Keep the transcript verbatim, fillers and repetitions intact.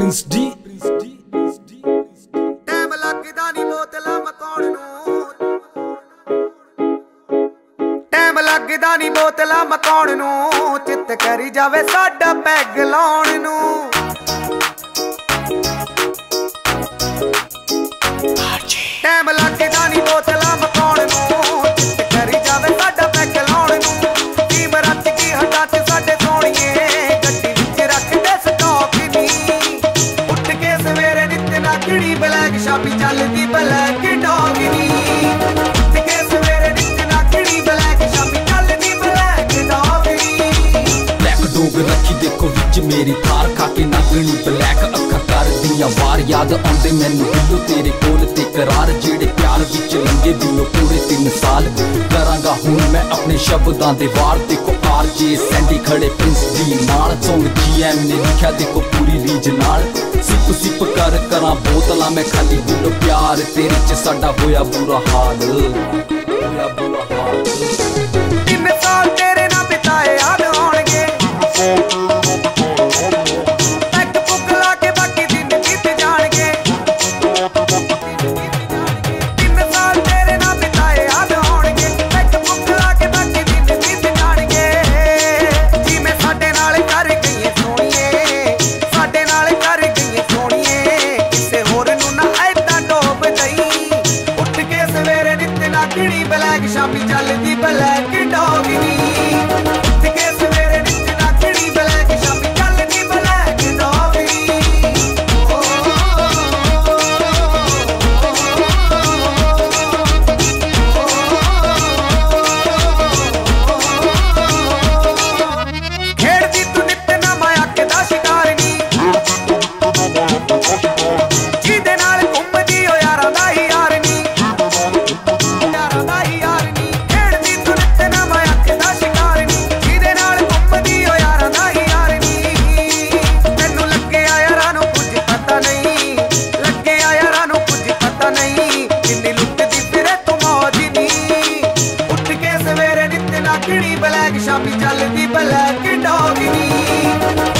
Prince D. Time ਲੱਗਦਾ ਨੀ ਬੋਤਲਾਂ ਮਕਾਉਣ ਨੂੰ, ਟਾਈਮ ਲੱਗਦਾ ਨੀ ਬੋਤਲਾਂ ਮਕਾਉਣ ਨੂੰ, ਚਿੱਤ ਕਰੀ ਜਾਵੇ ਸਾਡਾ ਪੈਗ ਲਾਉਣ ਨੂੰ। ਟਾਈਮ ਲੱਗਦਾ ਨੀ ਬੋਤਲਾਂ ਮਕਾਉਣ ਨੂੰ, ਚਿੱਤ ਕਰੀ ਜਾਵੇ ਸਾਡਾ ਪੈਗ ਲਾਉਣ ਨੂੰ। ਟੀਮ ਰੱਜ ਗਈ ਹੱਡਾਂ ਚ ਸਾਡੇ ਸੋਹਣੀਏ, ਗੱਡੀ ਵਿੱਚ ਰੱਖਦੇ ਸਟਾਕ ਨੀ। ਉੱਠ ਕੇ ਸਵੇਰੇ ਨਿੱਤ ਨਾਗਣੀ ਬਲੈਕ ਸ਼ਾਪੀ ਚੱਲਦੀ ਬਲੈਕ ਡੌਗ ਨੀ। ਉੱਠ ਕੇ ਸਵੇਰੇ ਨਿੱਤ ਨਾਗਣੀ ਬਲੈਕ ਸ਼ਾਪੀ ਚੱਲਦੀ ਬਲੈਕ ਡੌਗ ਨੀ। ਬਲੈਕ ਡੌਗ ਰੱਖੀ ਦੇਖੋ ਵਿੱਚ ਮੇਰੀ ਥਾਰ, ਖਾ ਕੇ ਨਾਗਣੀ ਬਲੈਕ ਅੱਖਾਂ ਕਰਦੀਆਂ ਵਾਰ। ਯਾਦ ਆਉਂਦੇ ਮੈਨੂੰ ਦਿਲੋਂ ਤੇਰੇ ਕੋਲ ਤੇ ਕਰਾਰ, ਜਿਹੜੇ ਪਿਆਰ ਵਿੱਚ ਲੰਘੇ ਦਿਲੋਂ ਪੂਰੇ ਤਿੰਨ ਸਾਲ। ਕਰਾਂਗਾ ਹੁਣ ਮੈਂ ਆਪਣੇ ਸ਼ਬਦਾਂ ਦੇ ਵਾਰ, ਦੇਖੋ ਆਰ ਜੇ ਸੈਂਡੀ ਖੜੇ ਪ੍ਰਿੰਸ ਦੀ ਨਾਲ। ਸੌਂਗ ਜੀ ਐਮ ਨੇ ਲਿਖਿਆ ਦੇਖੋ ਪੂਰੀ ਰੀਝ ਨਾਲ। ਸਿਪ ਸਿਪ ਕਰ ਕਰਾਂ ਬੋਤਲਾਂ ਮੈਂ ਖਾਲੀ ਦਿਲੋਂ ਪਿਆਰ, ਤੇਰੇ ਚ ਸਾਡਾ ਹੋਇਆ ਬੁਰਾ ਹਾਲ, ਹੋਇਆ ਬੁਰਾ ਹਾਲ। ਕਿੰਨੇ ਸਾਲ ਤੇਰੇ ਨਾਲ ਬਿਤਾਏ ਯਾਦ ਆਉਣਗੇ, ਪੈਗ ਪੁੱਗ ਲਾ ਕੇ ਬਾਕੀ ਦਿਨ ਬੀਤ ਜਾਣਗੇ। ਕਿੰਨੇ ਸਾਲ ਤੇਰੇ ਨਾਲ ਬਿਤਾਏ ਯਾਦ ਆਉਣਗੇ, ਪੈਗ ਪੁੱਗ ਲਾ ਕੇ ਬਾਕੀ ਦਿਨ ਬੀਤ ਜਾਣਗੇ। ਜਿਵੇਂ ਸਾਡੇ ਨਾਲ ਕਰ ਗਈਏ ਸੋਹਣੀਏ, ਸਾਡੇ ਨਾਲ ਕਰ ਗਈਏ ਸੋਹਣੀਏ, ਕਿਸੇ ਹੋਰ ਨੂੰ ਨਾ ਐਦਾਂ ਡੋਬ ਦਈ। ਉੱਠ ਕੇ ਸਵੇਰੇ ਨਿੱਤ ਨਾਗਣੀ ਬਲੈਕ ਸ਼ਾਪੀ ਚੱਲਦੀ ਬਲੈਕ ਡੌਗ ਨੀ। ਉੱਠ ਕੇ ਸਵੇਰੇ ਨਿੱਤ ਨਾਗਣੀ ਬਲੈਕ ਸ਼ਾਪੀ ਚੱਲਦੀ ਬਲੈਕ ਡੌਗ ਨੀ। ਖੇਡਦੀ ਤੂੰ ਨਿੱਤ ਨਵਾਂ ਅੱਖ ਦਾ ਸ਼ਿਕਾਰ ਨੀ, ਜਿਹਦੇ ਨਾਲ ਘੁੰਮਦੀ ਓ ਯਾਰਾਂ ਦਾ ਹੀ ਯਾਰ ਨੀ, ਯਾਰਾਂ ਦਾ ਹੀ ਯਾਰ ਨੀ। ਖੇਡਦੀ ਤੂੰ ਨਿੱਤ ਨਵਾਂ ਅੱਖ ਦਾ ਸ਼ਿਕਾਰ ਨੀ, ਜਿਹਦੇ ਨਾਲ ਘੁੰਮਦੀ ਓ ਯਾਰਾਂ ਦਾ ਹੀ ਯਾਰ ਨੀ। ਤੈਨੂੰ ਲੱਗਿਆ ਯਾਰਾਂ ਨੂੰ ਕੁਝ ਪਤਾ ਨਹੀਂ, ਲੱਗਿਆ ਯਾਰਾਂ ਨੂੰ ਕੁਝ ਪਤਾ ਨਹੀਂ, ਕਿੰਨੀ ਲੁੱਟਦੀ ਫਿਰੇ ਤੂੰ ਮੌਜ ਨੀ। ਉੱਠ ਕੇ ਸਵੇਰੇ ਨਿੱਤ ਨਾਗਣੀ ਬਲੈਕ ਸ਼ਾਪੀ ਚੱਲਦੀ ਬਲੈਕ ਡੌਗ ਨੀ।